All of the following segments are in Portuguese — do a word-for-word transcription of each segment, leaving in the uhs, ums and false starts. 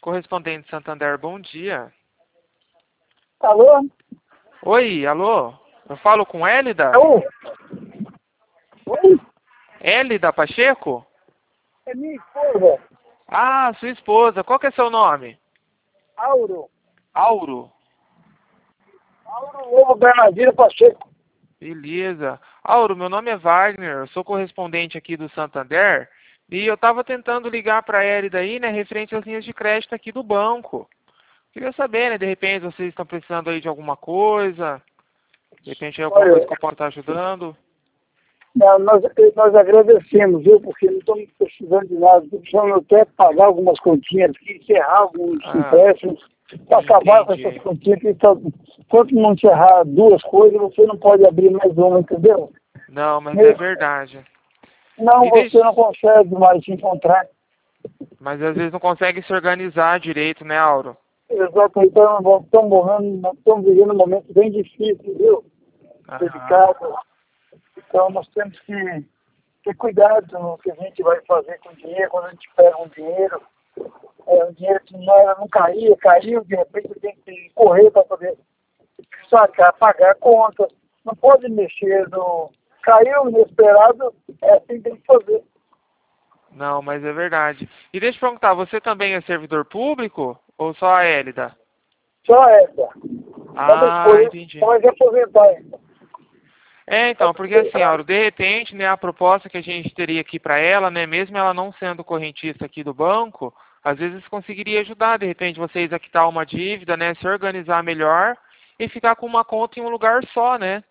Correspondente Santander, bom dia. Alô? Oi, alô? Eu falo com Hélida? Alô? Oi? Hélida Pacheco? É minha esposa, Ah, sua esposa. Qual que é seu nome? Auro. Auro. Auro Ovo Bernardino Pacheco. Beleza. Auro, meu nome é Wagner, eu sou correspondente aqui do Santander e eu estava tentando ligar para a Hélida aí, né, referente às linhas de crédito aqui do banco. Queria saber, né, de repente vocês estão precisando aí de alguma coisa, de repente é alguma Olha, coisa que eu posso estar ajudando. não, nós, nós agradecemos, viu? Porque não estamos precisando de nada. Estamos precisando até pagar algumas continhas, encerrar alguns Ah, empréstimos, para acabar com entendi. essas continhas. Que só, enquanto não encerrar duas coisas, você não pode abrir mais uma, entendeu? Não, mas é Mesmo- verdade. Não, E você deixa... não consegue mais se encontrar. Mas às vezes não consegue se organizar direito, né, Auro? Exatamente, então nós estamos morrendo, nós estamos vivendo um momento bem difícil, viu? Aham. Delicado. Então nós temos que ter cuidado no que a gente vai fazer com o dinheiro, quando a gente pega um dinheiro, é, um dinheiro que não, era, não caía, caiu, de repente tem que correr para poder sacar, pagar a conta. Não pode mexer no. Caiu inesperado, é assim que tem que fazer. Não, mas é verdade. E deixa eu perguntar, você também é servidor público ou só a Hélida? Só essa. Só Ah, depois, entendi. pode aposentar ainda. É, então, porque assim, Auro, de repente, né, a proposta que a gente teria aqui para ela, né, mesmo ela não sendo correntista aqui do banco, às vezes conseguiria ajudar, de repente, vocês a quitar uma dívida, né, se organizar melhor e ficar com uma conta em um lugar só, né?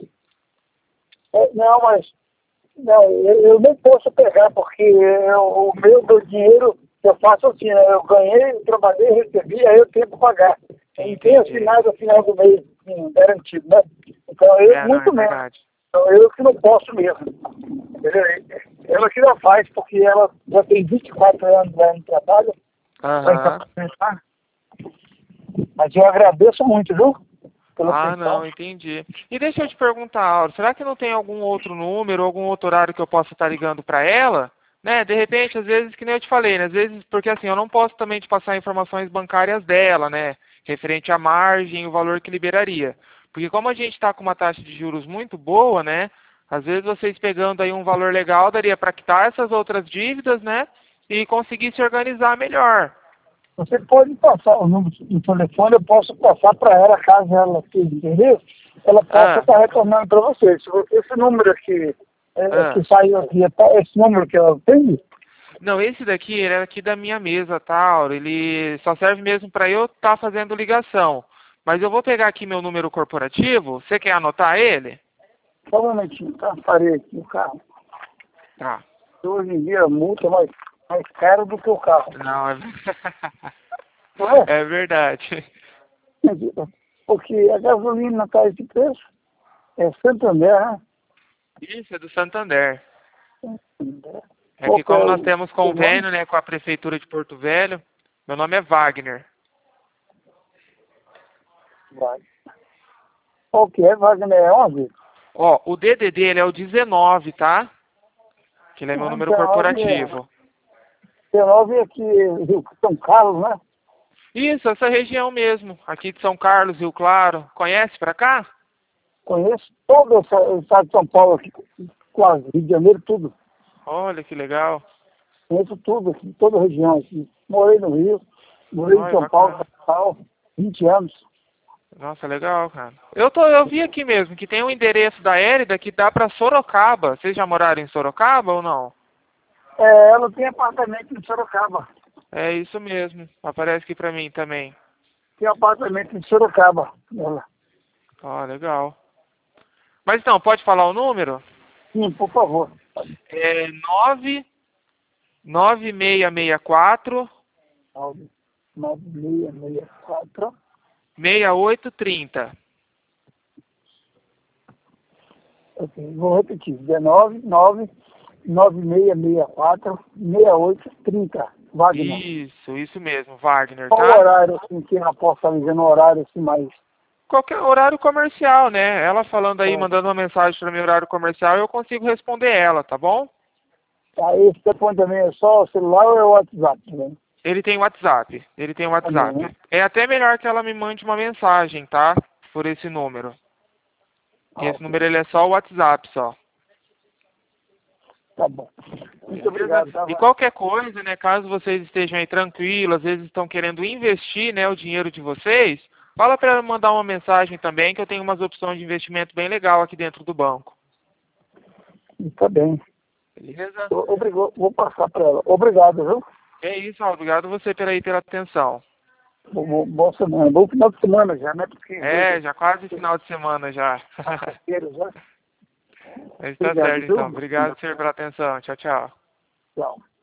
É, não, mas não, eu, eu nem posso pegar, porque eu, o meu do dinheiro eu faço assim, né? Eu ganhei, eu trabalhei, recebi, aí eu tenho que pagar. Eu não tenho Entendi. assinado no final do mês, assim, garantido, né? Então eu É, não, é muito menos. verdade. Então eu que não posso mesmo. Entendeu? Ela que não faz, porque ela já tem vinte e quatro anos lá no trabalho, vai Aham. capacitar. Mas eu agradeço muito, viu? Pela Ah, atenção. não, entendi. E deixa eu te perguntar, Auro, será que não tem algum outro número, algum outro horário que eu possa estar ligando para ela? Né, de repente, às vezes, que nem eu te falei, né, às vezes, porque assim, eu não posso também te passar informações bancárias dela, né, referente à margem e o valor que liberaria. Porque como a gente está com uma taxa de juros muito boa, né, às vezes vocês pegando aí um valor legal, daria para quitar essas outras dívidas, né, e conseguir se organizar melhor. Você pode passar o número do telefone, eu posso passar para ela, caso ela tenha interesse, ela possa Ah, estar retornando para você. Se você- Esse número aqui, é, ah. que saiu aqui, é pa- esse número que ela tem, Não, esse daqui, ele é aqui da minha mesa, tá, Auro? Ele só serve mesmo para eu estar fazendo ligação. Mas eu vou pegar aqui meu número corporativo. Você quer anotar ele? só um momentinho, tá? Parei aqui o carro. Tá. Hoje em dia a multa é mais, mais cara do que o carro. Não, é... Não é? é verdade. Porque a gasolina está esse preço, é Santander, né? Isso, é do Santander. Santander. É Qual que que é como nós o temos seu nome? convênio, né, com a Prefeitura de Porto Velho, meu nome é Wagner. Vai. Qual que é? Wagner é onze? Ó, o D D D, ele é o dezenove, tá? Que ele é meu Ah, número dezenove é. corporativo. dezenove é aqui, Rio São Carlos, né? Isso, essa região mesmo. Aqui de São Carlos, Rio Claro. Conhece pra cá? Conheço todo essa- o estado de São Paulo aqui, quase, Rio de Janeiro, tudo. Olha que legal. Conheço tudo aqui, toda a região aqui. Morei no Rio, morei em Olha, São Paulo, bacana. capital, vinte anos. Nossa, legal, cara. Eu tô, eu vi aqui mesmo que tem um endereço da Érida que dá pra Sorocaba. Vocês já moraram em Sorocaba ou não? É, ela tem apartamento em Sorocaba. É isso mesmo. Aparece aqui pra mim também. Tem apartamento em Sorocaba. Ela. Ó, legal. Mas então, pode falar o número? Sim, por favor. É nove nove seis seis quatro nove nove seis seis quatro. seis oito três zero. Ok, vou repetir. dezenove, nove, nove seis seis quatro, seis oito três zero. Wagner. Isso, isso mesmo, Wagner, Qual o tá? horário, assim, que ela possa dizer no horário, assim, mais... Qualquer horário comercial, né? Ela falando aí, É, mandando uma mensagem para mim horário comercial, eu consigo responder ela, tá bom? aí esse telefone também é só o celular ou é o WhatsApp, né? Ele tem WhatsApp. Ele tem WhatsApp. Uhum. É até melhor que ela me mande uma mensagem, tá? Por esse número. Ah, Esse ok. número ele é só o WhatsApp, só. Tá bom. Muito obrigado. Tá? E qualquer coisa, né, caso vocês estejam aí tranquilos, às vezes estão querendo investir, né, o dinheiro de vocês, fala para ela mandar uma mensagem também, que eu tenho umas opções de investimento bem legal aqui dentro do banco. Tá bem. Beleza? Obrigado. Vou passar para ela. Obrigado, viu? É isso, ó, obrigado você por aí pela atenção. Bom, boa semana. Bom final de semana já, né? Porque É, já quase final de semana já. já. Mas tá Obrigado, certo viu? então. Obrigado, senhor, pela atenção. Tchau, tchau. Tchau.